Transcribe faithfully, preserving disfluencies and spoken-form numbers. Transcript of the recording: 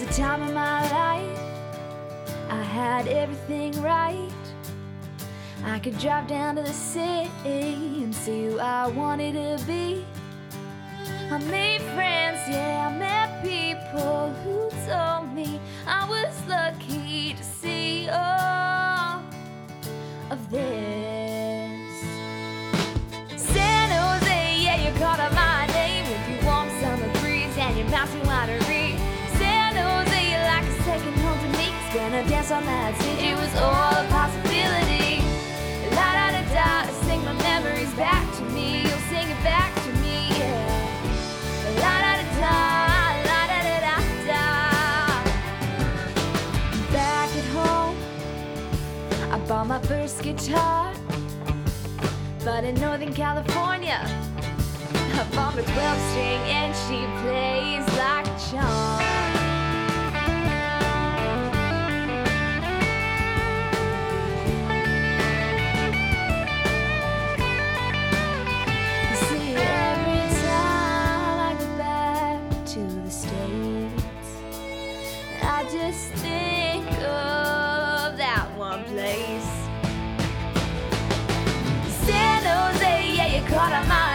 the time of my life. I had everything right. I could drive down to the city and see who I wanted to be. I made friends, yeah, I met people who told me I was lucky to see all of this. San Jose, yeah, you called out my name with your warm summer breeze and your mountain winery. San Jose, you're like a second home to me. Gonna dance on that stage, it was all a possibility. La da da da, sing my memories back to me. You'll sing it back to me, yeah. La da da da, la da da da da. Back at home, I bought my first guitar, but in Northern California, I bought a twelve string and she plays like a charm. I just think of that one place. San Jose, yeah, you caught on my